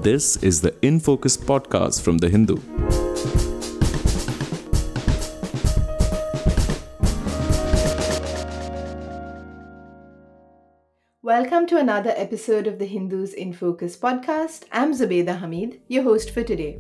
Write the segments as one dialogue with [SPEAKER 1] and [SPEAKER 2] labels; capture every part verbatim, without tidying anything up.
[SPEAKER 1] This is the In Focus podcast from The Hindu.
[SPEAKER 2] Welcome to another episode of the Hindus in Focus podcast. I'm Zubaida Hamid, your host for today.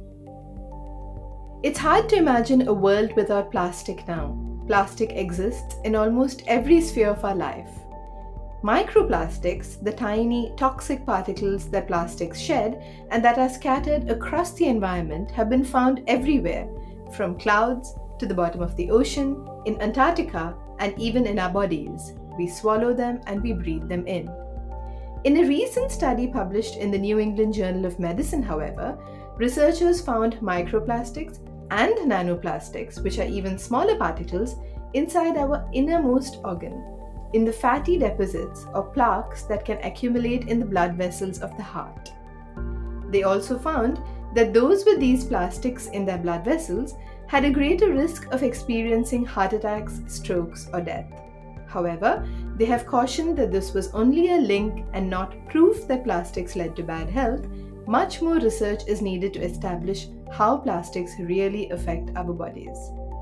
[SPEAKER 2] It's hard to imagine a world without plastic now. Plastic exists in almost every sphere of our life. Microplastics, the tiny toxic particles that plastics shed and that are scattered across the environment, have been found everywhere, from clouds to the bottom of the ocean, in Antarctica, and even in our bodies. We swallow them and we breathe them in. In a recent study published in the New England Journal of Medicine, however, researchers found microplastics and nanoplastics, which are even smaller particles, inside our innermost organ, in the fatty deposits or plaques that can accumulate in the blood vessels of the heart. They also found that those with these plastics in their blood vessels had a greater risk of experiencing heart attacks, strokes, or death. However, they have cautioned that this was only a link and not proof that plastics led to bad health. Much more research is needed to establish how plastics really affect our bodies.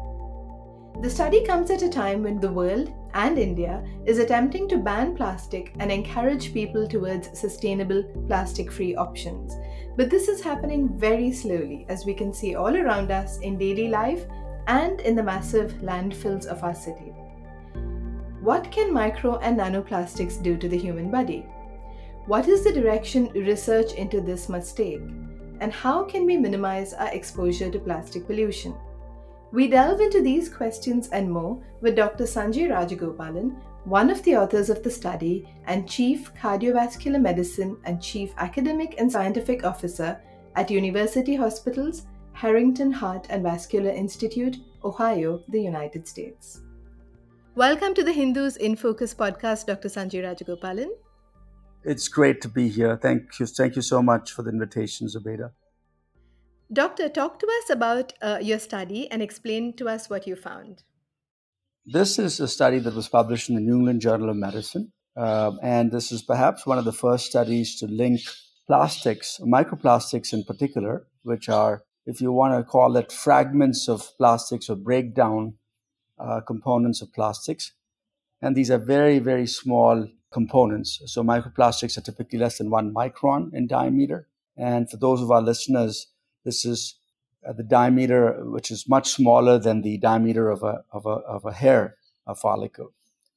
[SPEAKER 2] The study comes at a time when the world and India is attempting to ban plastic and encourage people towards sustainable plastic-free options. But this is happening very slowly, as we can see all around us in daily life and in the massive landfills of our city. What can micro and nanoplastics do to the human body? What is the direction research into this must take? And how can we minimize our exposure to plastic pollution? We delve into these questions and more with Doctor Sanjay Rajagopalan, one of the authors of the study and Chief Cardiovascular Medicine and Chief Academic and Scientific Officer at University Hospitals, Harrington Heart and Vascular Institute, Ohio, the United States. Welcome to the Hindus in Focus podcast, Doctor Sanjay Rajagopalan.
[SPEAKER 3] It's great to be here. Thank you. Thank you so much for the invitation, Zubaida.
[SPEAKER 2] Doctor, talk to us about uh, your study and explain to us what you found.
[SPEAKER 3] This is a study that was published in the New England Journal of Medicine. Uh, and this is perhaps one of the first studies to link plastics, microplastics in particular, which are, if you want to call it, fragments of plastics or breakdown uh, components of plastics. And these are very, very small components. So microplastics are typically less than one micron in diameter. And for those of our listeners, this is uh, the diameter, which is much smaller than the diameter of a, of a, of a hair a follicle.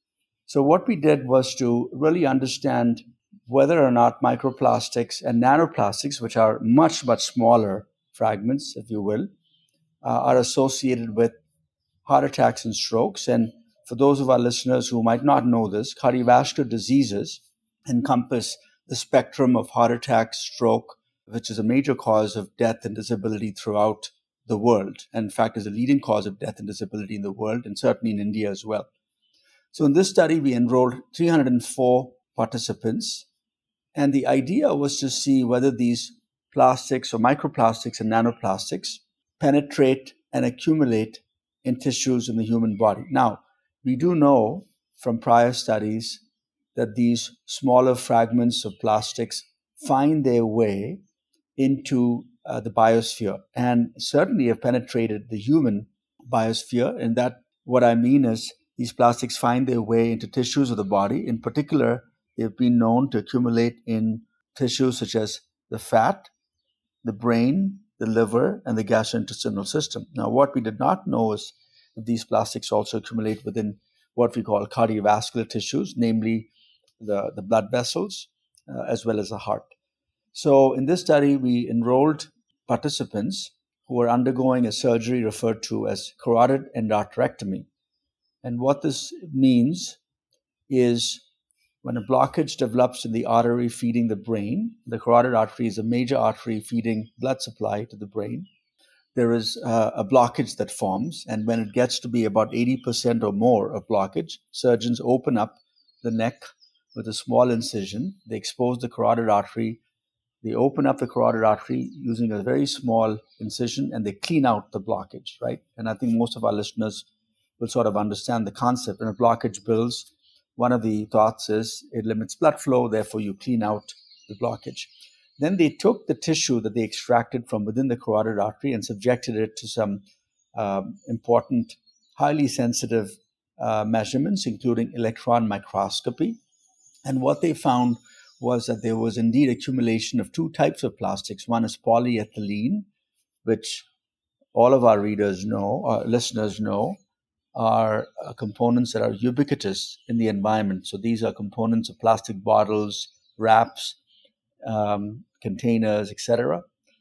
[SPEAKER 3] So what we did was to really understand whether or not microplastics and nanoplastics, which are much, much smaller fragments, if you will, uh, are associated with heart attacks and strokes. And for those of our listeners who might not know this, cardiovascular diseases encompass the spectrum of heart attack, stroke, which is a major cause of death and disability throughout the world. And in fact, is a leading cause of death and disability in the world, and certainly in India as well. So in this study, we enrolled three hundred four participants. And the idea was to see whether these plastics or microplastics and nanoplastics penetrate and accumulate in tissues in the human body. Now, we do know from prior studies that these smaller fragments of plastics find their way into uh, the biosphere and certainly have penetrated the human biosphere. And that what I mean is these plastics find their way into tissues of the body. In particular, they've been known to accumulate in tissues such as the fat, the brain, the liver, and the gastrointestinal system. Now, what we did not know is that these plastics also accumulate within what we call cardiovascular tissues, namely the, the blood vessels, uh, as well as the heart. So in this study, we enrolled participants who were undergoing a surgery referred to as carotid endarterectomy. And what this means is when a blockage develops in the artery feeding the brain, the carotid artery is a major artery feeding blood supply to the brain. There is uh, a blockage that forms, and when it gets to be about eighty percent or more of blockage, surgeons open up the neck with a small incision. They expose the carotid artery. They open up the carotid artery using a very small incision, and they clean out the blockage, right? And I think most of our listeners will sort of understand the concept. When a blockage builds, one of the thoughts is it limits blood flow, therefore you clean out the blockage. Then they took the tissue that they extracted from within the carotid artery and subjected it to some um, important, highly sensitive uh, measurements, including electron microscopy. And what they found was that there was indeed accumulation of two types of plastics. One is polyethylene, which all of our readers know, our listeners know, are uh, components that are ubiquitous in the environment. So these are components of plastic bottles, wraps, um, containers, et cetera.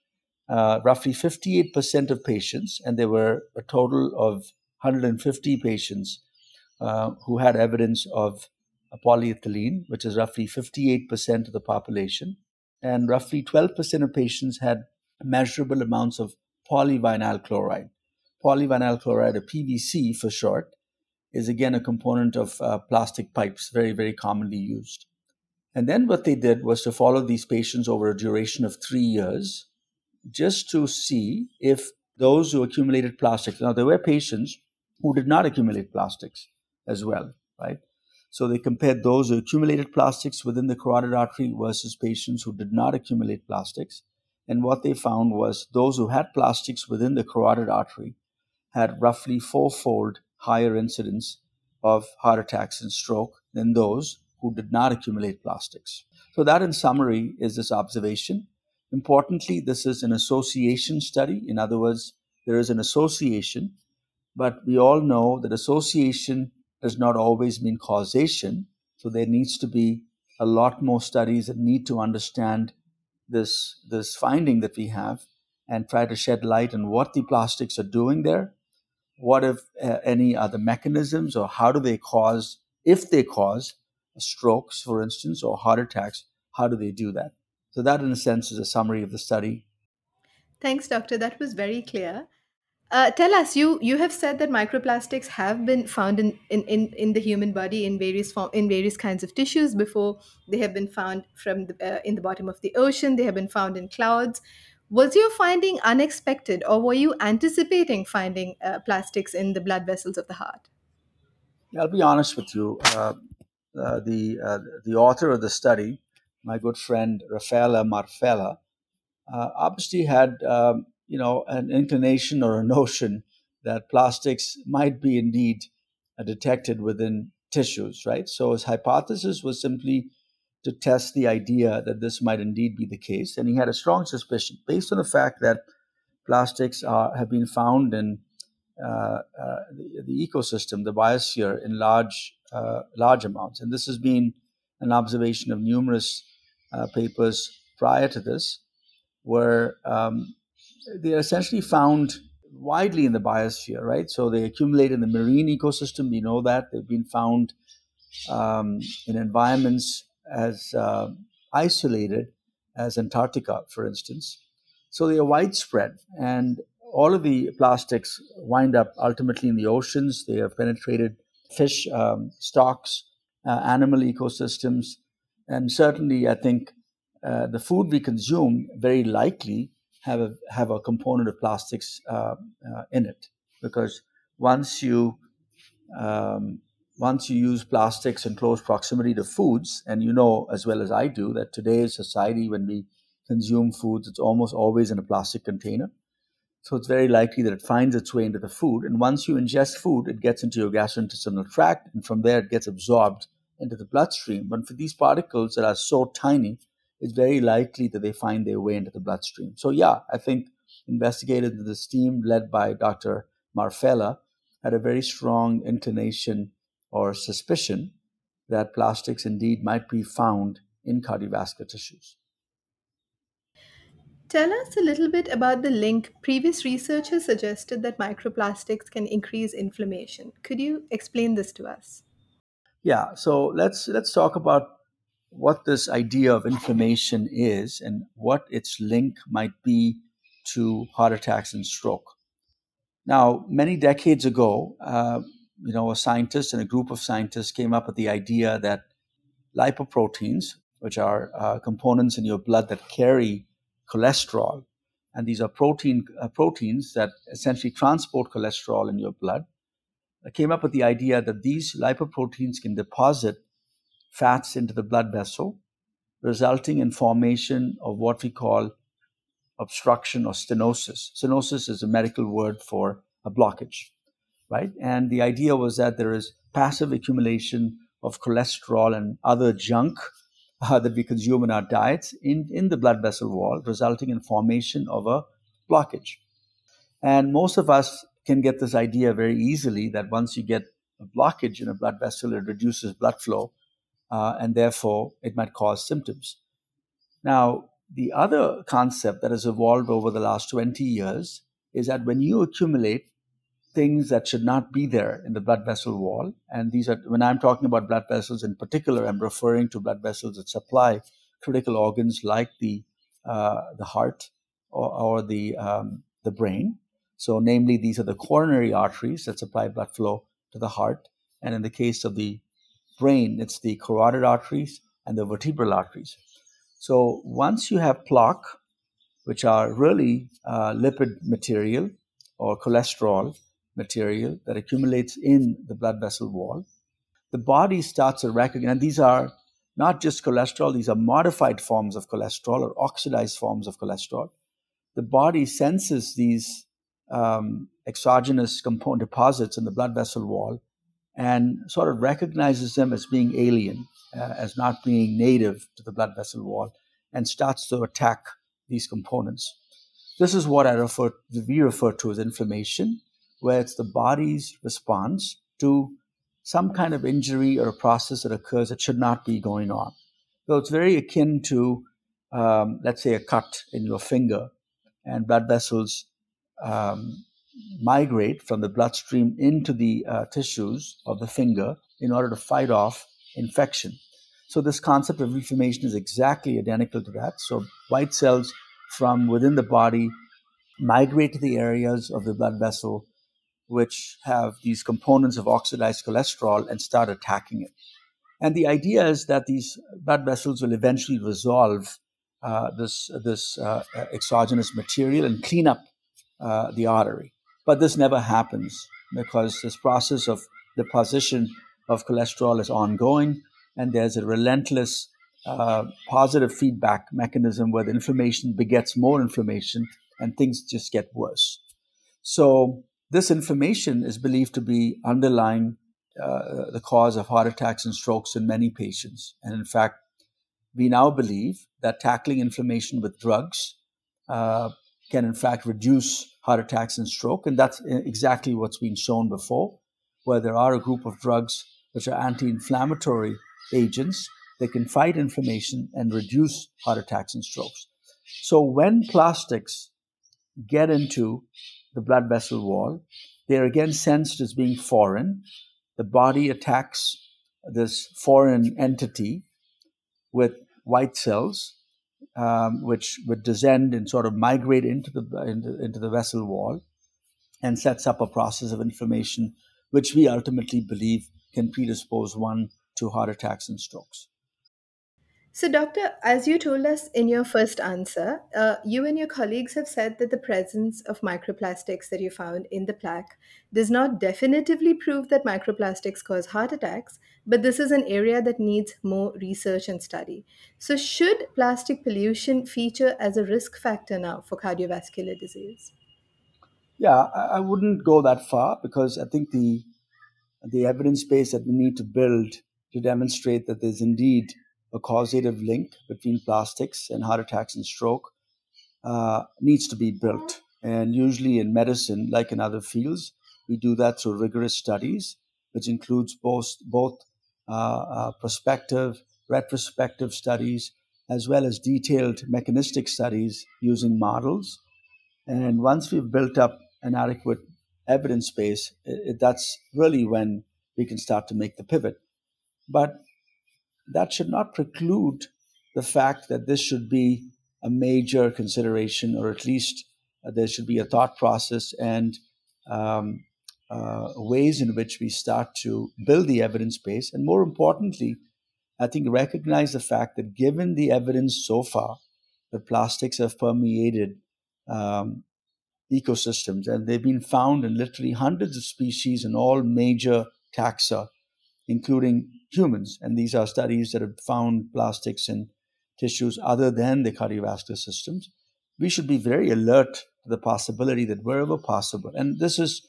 [SPEAKER 3] Uh, roughly fifty-eight percent of patients, and there were a total of one hundred fifty patients uh, who had evidence of polyethylene, which is roughly fifty-eight percent of the population, and roughly twelve percent of patients had measurable amounts of polyvinyl chloride. Polyvinyl chloride, or P V C for short, is again a component of uh, plastic pipes, very, very commonly used. And then what they did was to follow these patients over a duration of three years, just to see if those who accumulated plastics, now there were patients who did not accumulate plastics as well, right? So they compared those who accumulated plastics within the carotid artery versus patients who did not accumulate plastics. And what they found was those who had plastics within the carotid artery had roughly fourfold higher incidence of heart attacks and stroke than those who did not accumulate plastics. So that, in summary, is this observation. Importantly, this is an association study. In other words, there is an association, but we all know that association does not always mean causation. So there needs to be a lot more studies that need to understand this, this finding that we have and try to shed light on what the plastics are doing there. What if uh, any other mechanisms, or how do they cause, if they cause strokes, for instance, or heart attacks, how do they do that? So that, in a sense, is a summary of the study.
[SPEAKER 2] Thanks, doctor. That was very clear. Uh, tell us, you you have said that microplastics have been found in, in, in, in the human body in various form in various kinds of tissues before. They have been found from the, uh, in the bottom of the ocean. They have been found in clouds. Was your finding unexpected, or were you anticipating finding uh, plastics in the blood vessels of the heart?
[SPEAKER 3] Yeah, I'll be honest with you. Uh, uh, the uh, the author of the study, my good friend Raffaella Marfella, uh, obviously had um, you know an inclination or a notion that plastics might be indeed uh, detected within tissues, right? So his hypothesis was simply to test the idea that this might indeed be the case, and he had a strong suspicion based on the fact that plastics are, have been found in uh, uh, the, the ecosystem, the biosphere, in large uh, large amounts, and this has been an observation of numerous uh, papers prior to this, where um, they are essentially found widely in the biosphere, right? So they accumulate in the marine ecosystem. We know that they've been found um, in environments as uh, isolated as Antarctica, for instance. So they are widespread, and all of the plastics wind up ultimately in the oceans. They have penetrated fish um, stocks, uh, animal ecosystems, and certainly, I think uh, the food we consume very likely have a have a component of plastics uh, uh, in it, because once you um, once you use plastics in close proximity to foods, and you know as well as I do that today's society, when we consume foods, it's almost always in a plastic container. So it's very likely that it finds its way into the food. And once you ingest food, it gets into your gastrointestinal tract, and from there it gets absorbed into the bloodstream. But for these particles that are so tiny, it's very likely that they find their way into the bloodstream. So yeah, I think investigators in this team led by Doctor Marfella had a very strong inclination or suspicion that plastics indeed might be found in cardiovascular tissues.
[SPEAKER 2] Tell us a little bit about the link. Previous research has suggested that microplastics can increase inflammation. Could you explain this to us?
[SPEAKER 3] Yeah, so let's let's talk about what this idea of inflammation is and what its link might be to heart attacks and stroke. Now, many decades ago, uh, you know, a scientist and a group of scientists came up with the idea that lipoproteins, which are uh, components in your blood that carry cholesterol, and these are protein uh, proteins that essentially transport cholesterol in your blood, I came up with the idea that these lipoproteins can deposit fats into the blood vessel, resulting in formation of what we call obstruction or stenosis. Stenosis is a medical word for a blockage, right? And the idea was that there is passive accumulation of cholesterol and other junk uh, that we consume in our diets in, in the blood vessel wall, resulting in formation of a blockage. And most of us can get this idea very easily that once you get a blockage in a blood vessel, it reduces blood flow, uh, and therefore it might cause symptoms. Now, the other concept that has evolved over the last twenty years is that when you accumulate things that should not be there in the blood vessel wall, and these are, when I'm talking about blood vessels in particular, I'm referring to blood vessels that supply critical organs like the uh, the heart or, or the um, the brain. So, namely, these are the coronary arteries that supply blood flow to the heart, and in the case of the brain, it's the carotid arteries and the vertebral arteries. So, once you have plaque, which are really uh, lipid material or cholesterol material that accumulates in the blood vessel wall, the body starts to recognize, and these are not just cholesterol, these are modified forms of cholesterol or oxidized forms of cholesterol. The body senses these um, exogenous component deposits in the blood vessel wall and sort of recognizes them as being alien, uh, as not being native to the blood vessel wall, and starts to attack these components. This is what I refer, we refer to as inflammation, where it's the body's response to some kind of injury or a process that occurs that should not be going on. So it's very akin to, um, let's say, a cut in your finger, and blood vessels um, migrate from the bloodstream into the uh, tissues of the finger in order to fight off infection. So this concept of inflammation is exactly identical to that. So white cells from within the body migrate to the areas of the blood vessel which have these components of oxidized cholesterol and start attacking it. And the idea is that these blood vessels will eventually resolve uh, this, this uh, exogenous material and clean up uh, the artery. But this never happens because this process of deposition of cholesterol is ongoing, and there's a relentless uh, positive feedback mechanism where the inflammation begets more inflammation and things just get worse. So this inflammation is believed to be underlying uh, the cause of heart attacks and strokes in many patients. And in fact, we now believe that tackling inflammation with drugs uh, can in fact reduce heart attacks and stroke. And that's exactly what's been shown before, where there are a group of drugs which are anti-inflammatory agents that can fight inflammation and reduce heart attacks and strokes. So when plastics get into the blood vessel wall, they're again sensed as being foreign. The body attacks this foreign entity with white cells, um, which would descend and sort of migrate into the into, into the vessel wall, and sets up a process of inflammation, which we ultimately believe can predispose one to heart attacks and strokes.
[SPEAKER 2] So, Doctor, as you told us in your first answer, uh, you and your colleagues have said that the presence of microplastics that you found in the plaque does not definitively prove that microplastics cause heart attacks, but this is an area that needs more research and study. So, should plastic pollution feature as a risk factor now for cardiovascular disease?
[SPEAKER 3] Yeah, I, I wouldn't go that far because I think the the evidence base that we need to build to demonstrate that there's indeed a causative link between plastics and heart attacks and stroke uh, needs to be built. And usually in medicine, like in other fields, we do that through rigorous studies, which includes both, both uh, uh, prospective, retrospective studies, as well as detailed mechanistic studies using models. And once we've built up an adequate evidence base, it, that's really when we can start to make the pivot. But that should not preclude the fact that this should be a major consideration, or at least uh, there should be a thought process and um, uh, ways in which we start to build the evidence base. And more importantly, I think recognize the fact that given the evidence so far, that plastics have permeated um, ecosystems, and they've been found in literally hundreds of species in all major taxa, including humans. And these are studies that have found plastics in tissues other than the cardiovascular systems, we should be very alert to the possibility that wherever possible, and this is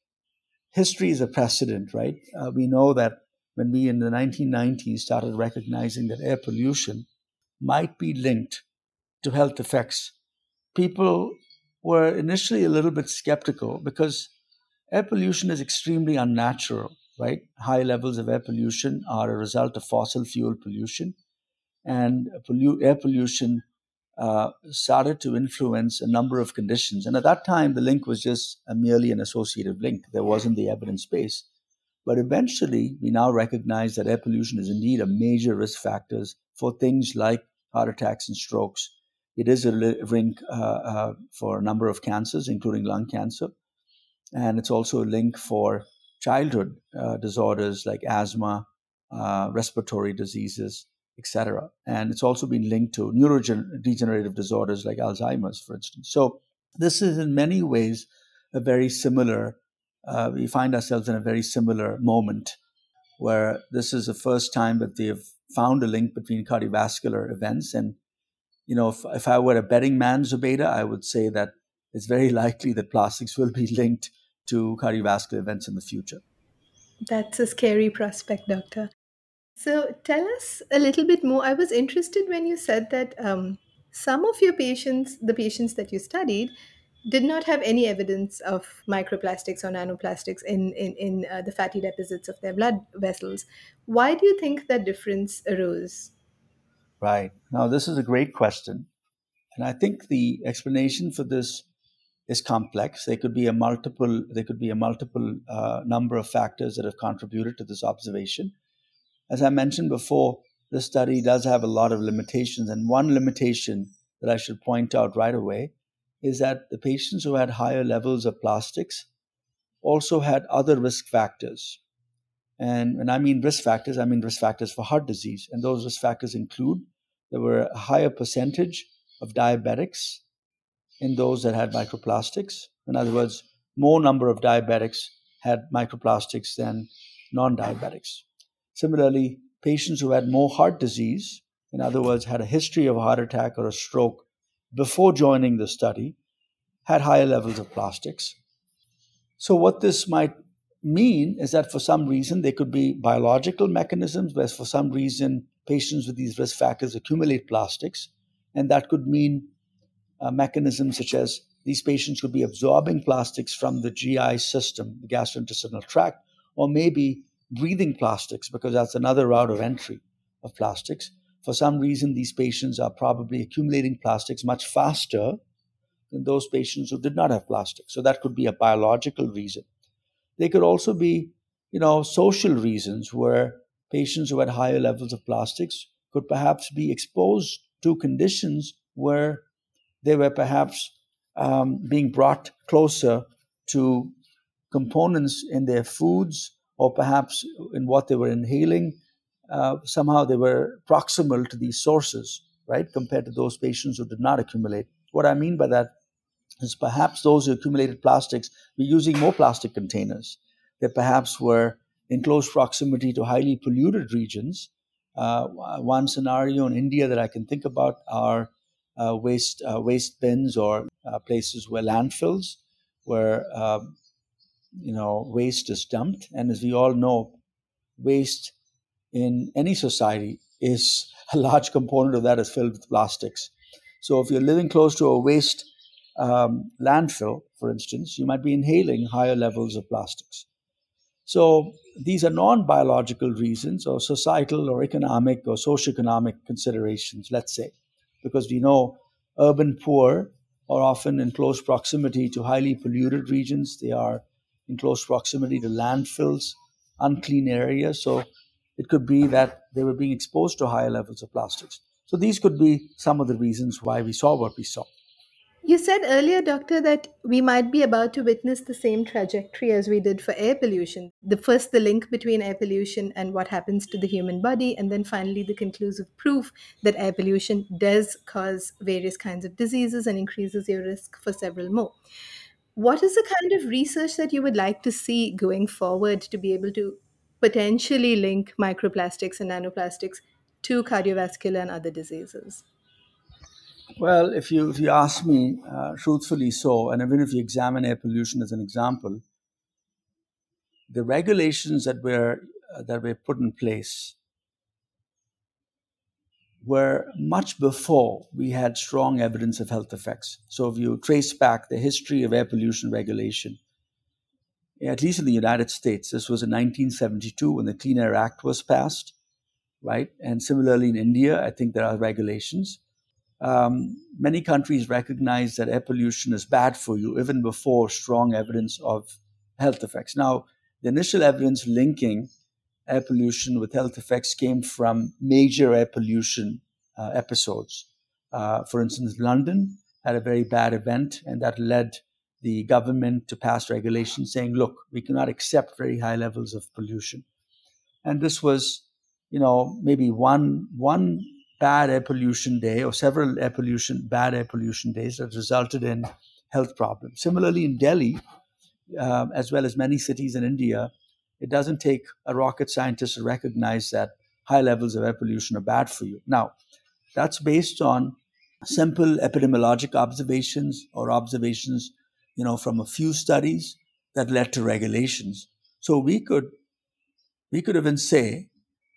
[SPEAKER 3] history is a precedent, right? Uh, we know that when we in the nineteen nineties started recognizing that air pollution might be linked to health effects, people were initially a little bit skeptical because air pollution is extremely unnatural, right? High levels of air pollution are a result of fossil fuel pollution, and pollu- air pollution uh, started to influence a number of conditions. And at that time, the link was just a merely an associative link. There wasn't the evidence base. But eventually, we now recognize that air pollution is indeed a major risk factor for things like heart attacks and strokes. It is a link uh, uh, for a number of cancers, including lung cancer. And it's also a link for childhood uh, disorders like asthma, uh, respiratory diseases, et cetera. And it's also been linked to neurodegenerative disorders like Alzheimer's, for instance. So this is in many ways a very similar, uh, we find ourselves in a very similar moment where this is the first time that they've found a link between cardiovascular events. And, you know, if, if I were a betting man, Zubaida, I would say that it's very likely that plastics will be linked to cardiovascular events in the future.
[SPEAKER 2] That's a scary prospect, doctor. So tell us a little bit more. I was interested when you said that um, some of your patients, the patients that you studied, did not have any evidence of microplastics or nanoplastics in, in, in uh, the fatty deposits of their blood vessels. Why do you think that difference arose?
[SPEAKER 3] Right. Now, this is a great question. And I think the explanation for this is complex. There could be a multiple, there could be a multiple uh, number of factors that have contributed to this observation. As I mentioned before, this study does have a lot of limitations. And one limitation that I should point out right away is that the patients who had higher levels of plastics also had other risk factors. And when I mean risk factors, I mean risk factors for heart disease. And those risk factors include there were a higher percentage of diabetics in those that had microplastics. In other words, more number of diabetics had microplastics than non-diabetics. Similarly, patients who had more heart disease, in other words, had a history of a heart attack or a stroke before joining the study, had higher levels of plastics. So, what this might mean is that for some reason there could be biological mechanisms where, for some reason, patients with these risk factors accumulate plastics, and that could mean uh, mechanisms such as these patients could be absorbing plastics from the G I system, the gastrointestinal tract, or maybe breathing plastics because that's another route of entry of plastics. For some reason, these patients are probably accumulating plastics much faster than those patients who did not have plastics. So that could be a biological reason. There could also be, you know, social reasons where patients who had higher levels of plastics could perhaps be exposed to conditions where they were perhaps um, being brought closer to components in their foods or perhaps in what they were inhaling. Uh, somehow they were proximal to these sources, right, compared to those patients who did not accumulate. What I mean by that is perhaps those who accumulated plastics were using more plastic containers that perhaps were in close proximity to highly polluted regions. Uh, one scenario in India that I can think about are uh, waste uh, waste bins or uh, places where landfills, where um, you know waste is dumped, and as we all know, waste in any society is a large component of that is filled with plastics. So if you're living close to a waste um, landfill, for instance, you might be inhaling higher levels of plastics. So these are non-biological reasons or societal or economic or socioeconomic considerations, let's say, because we know urban poor are often in close proximity to highly polluted regions. They are in close proximity to landfills, unclean areas. So it could be that they were being exposed to higher levels of plastics. So these could be some of the reasons why we saw what we saw.
[SPEAKER 2] You said earlier, doctor, that we might be about to witness the same trajectory as we did for air pollution. The first, the link between air pollution and what happens to the human body, and then finally the conclusive proof that air pollution does cause various kinds of diseases and increases your risk for several more. What is the kind of research that you would like to see going forward to be able to potentially link microplastics and nanoplastics to cardiovascular and other diseases?
[SPEAKER 3] Well, if you if you ask me, uh, truthfully, so, and even if you examine air pollution as an example, the regulations that were uh, that were put in place were much before we had strong evidence of health effects. So, if you trace back the history of air pollution regulation, at least in the United States, this was in nineteen seventy-two when the Clean Air Act was passed, right? And similarly in India, I think there are regulations. Um, many countries recognize that air pollution is bad for you even before strong evidence of health effects. Now, the initial evidence linking air pollution with health effects came from major air pollution uh, episodes. Uh, for instance, London had a very bad event, and that led the government to pass regulations saying, look, we cannot accept very high levels of pollution. And this was, you know, maybe one one bad air pollution day or several air pollution, bad air pollution days that resulted in health problems. Similarly, in Delhi, um, as well as many cities in India, it doesn't take a rocket scientist to recognize that high levels of air pollution are bad for you. Now, that's based on simple epidemiologic observations or observations, you know, from a few studies that led to regulations. So we could we could even say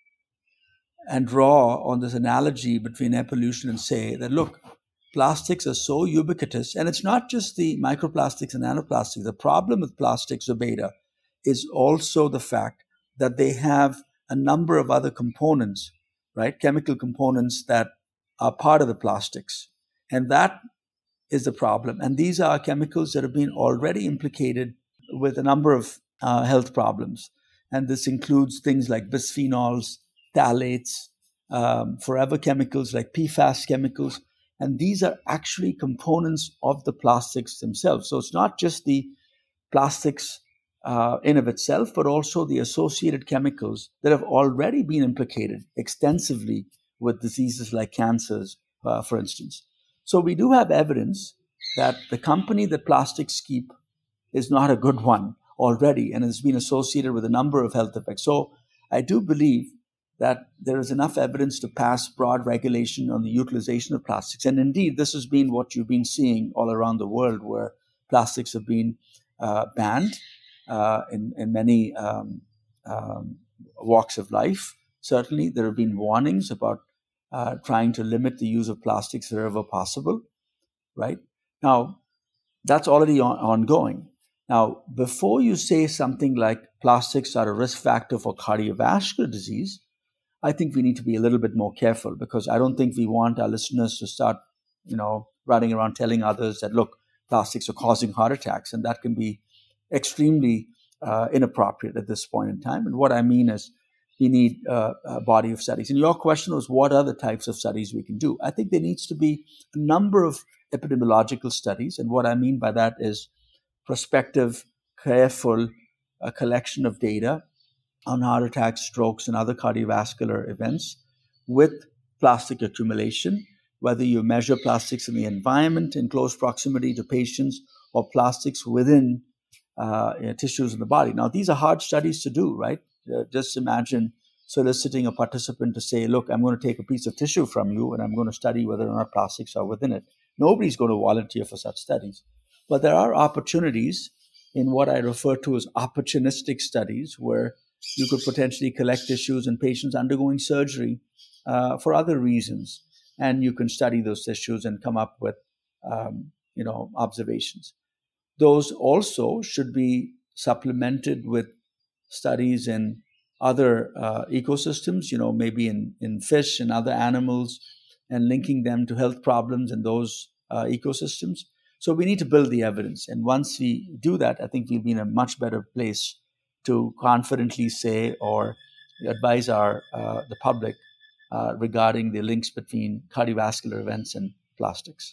[SPEAKER 3] and draw on this analogy between air pollution and say that, look, plastics are so ubiquitous, and it's not just the microplastics and nanoplastics. The problem with plastics, Zubaida, is also the fact that they have a number of other components, right? Chemical components that are part of the plastics. And that is the problem. And these are chemicals that have been already implicated with a number of uh, health problems. And this includes things like bisphenols, phthalates, um, forever chemicals like P FAS chemicals. And these are actually components of the plastics themselves. So it's not just the plastics uh, in of itself, but also the associated chemicals that have already been implicated extensively with diseases like cancers, uh, for instance. So we do have evidence that the company that plastics keep is not a good one already and has been associated with a number of health effects. So I do believe that there is enough evidence to pass broad regulation on the utilization of plastics. And indeed, this has been what you've been seeing all around the world, where plastics have been uh, banned uh, in, in many um, um, walks of life. Certainly, there have been warnings about uh, trying to limit the use of plastics wherever possible, right? Now, that's already on- ongoing. Now, before you say something like plastics are a risk factor for cardiovascular disease, I think we need to be a little bit more careful, because I don't think we want our listeners to start, you know, running around telling others that, look, plastics are causing heart attacks, and that can be extremely uh, inappropriate at this point in time. And what I mean is we need uh, a body of studies. And your question was, what other types of studies we can do? I think there needs to be a number of epidemiological studies. And what I mean by that is prospective, careful uh, collection of data on heart attacks, strokes, and other cardiovascular events with plastic accumulation, whether you measure plastics in the environment in close proximity to patients or plastics within uh, you know, tissues in the body. Now, these are hard studies to do, right? Uh, just imagine soliciting a participant to say, look, I'm going to take a piece of tissue from you and I'm going to study whether or not plastics are within it. Nobody's going to volunteer for such studies. But there are opportunities in what I refer to as opportunistic studies, where you could potentially collect tissues in patients undergoing surgery uh, for other reasons, and you can study those tissues and come up with, um, you know, observations. Those also should be supplemented with studies in other uh, ecosystems, you know, maybe in, in fish and other animals, and linking them to health problems in those uh, ecosystems. So we need to build the evidence. And once we do that, I think we'll be in a much better place to confidently say or advise our uh, the public uh, regarding the links between cardiovascular events and plastics.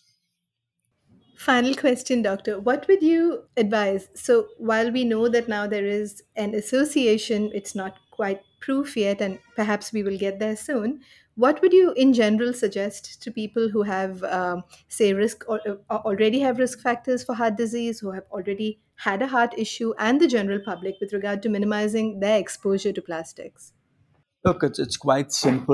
[SPEAKER 2] Final question, Doctor. What would you advise? So, while we know that now there is an association, it's not quite proof yet, and perhaps we will get there soon. What would you, in general, suggest to people who have, um, say, risk or, or already have risk factors for heart disease, who have already had a heart issue, and the general public with regard to minimizing their exposure to plastics?
[SPEAKER 3] Look, it's, it's quite simple.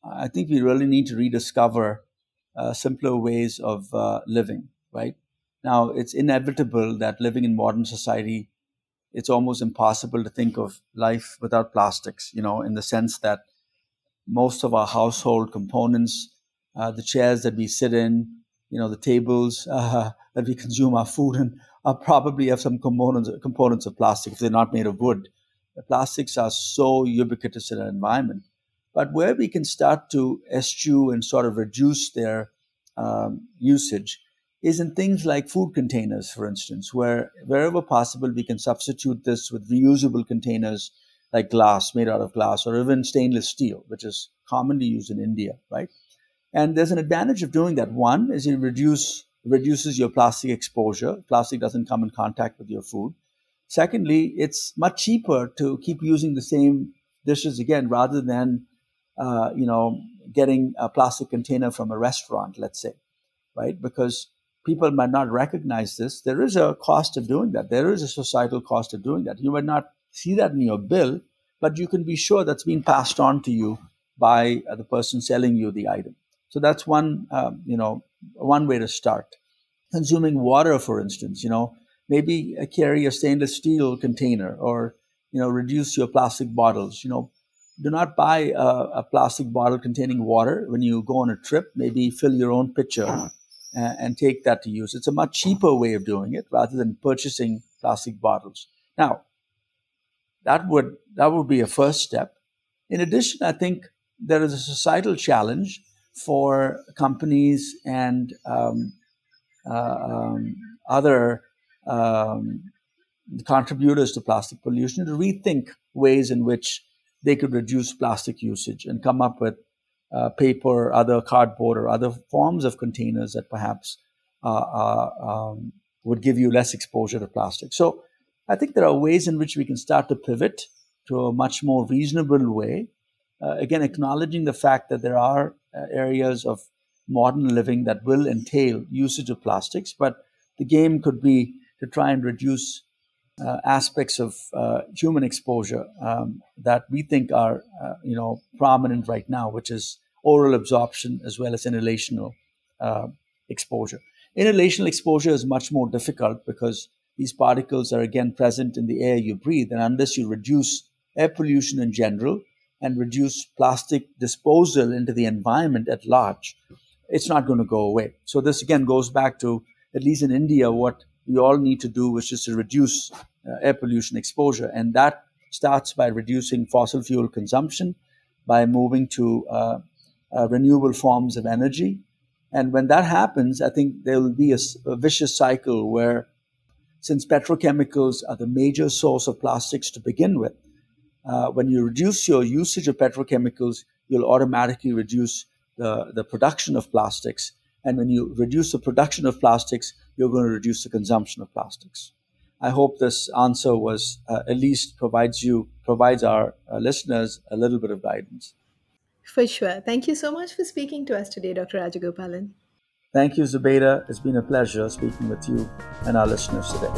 [SPEAKER 3] I think we really need to rediscover uh, simpler ways of uh, living, right? Now, it's inevitable that living in modern society, it's almost impossible to think of life without plastics, you know, in the sense that most of our household components, uh, the chairs that we sit in, you know, the tables uh, that we consume our food in, are probably have some components components of plastic if they're not made of wood. The plastics are so ubiquitous in our environment. But where we can start to eschew and sort of reduce their um, usage is in things like food containers, for instance, where wherever possible we can substitute this with reusable containers like glass, made out of glass, or even stainless steel, which is commonly used in India, right? And there's an advantage of doing that. One is it reduce, reduces your plastic exposure. Plastic doesn't come in contact with your food. Secondly, it's much cheaper to keep using the same dishes again rather than, uh, you know, getting a plastic container from a restaurant, let's say, right? Because people might not recognize this. There is a cost of doing that. There is a societal cost of doing that. You might not see that in your bill, but you can be sure that's being passed on to you by uh, the person selling you the item. So that's one, um, you know, one way to start. Consuming water, for instance, you know, maybe carry a stainless steel container, or, you know, reduce your plastic bottles. You know, do not buy a, a plastic bottle containing water when you go on a trip. Maybe fill your own pitcher and, and take that to use. It's a much cheaper way of doing it rather than purchasing plastic bottles. Now, that would that would be a first step. In addition, I think there is a societal challenge for companies and um, uh, um, other um, contributors to plastic pollution to rethink ways in which they could reduce plastic usage and come up with uh, paper, other cardboard, or other forms of containers that perhaps uh, uh, um, would give you less exposure to plastic. So I think there are ways in which we can start to pivot to a much more reasonable way. Uh, again, acknowledging the fact that there are uh, areas of modern living that will entail usage of plastics, but the game could be to try and reduce uh, aspects of uh, human exposure um, that we think are, uh, you know, prominent right now, which is oral absorption as well as inhalational uh, exposure. Inhalational exposure is much more difficult because these particles are again present in the air you breathe, and unless you reduce air pollution in general and reduce plastic disposal into the environment at large, it's not going to go away. So this again goes back to, at least in India, what we all need to do, which is to reduce uh, air pollution exposure. And that starts by reducing fossil fuel consumption, by moving to uh, uh, renewable forms of energy. And when that happens, I think there will be a, a vicious cycle where, since petrochemicals are the major source of plastics to begin with, uh, when you reduce your usage of petrochemicals, you'll automatically reduce the, the production of plastics. And when you reduce the production of plastics, you're going to reduce the consumption of plastics. I hope this answer was uh, at least provides you, provides our uh, listeners a little bit of guidance.
[SPEAKER 2] For sure. Thank you so much for speaking to us today, Doctor Rajagopalan.
[SPEAKER 3] Thank you, Zubaida. It's been a pleasure speaking with you and our listeners today.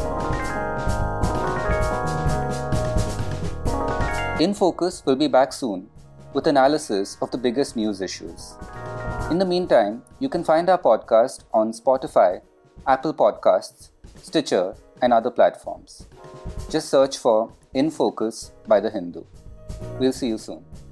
[SPEAKER 4] In Focus will be back soon with analysis of the biggest news issues. In the meantime, you can find our podcast on Spotify, Apple Podcasts, Stitcher, and other platforms. Just search for In Focus by The Hindu. We'll see you soon.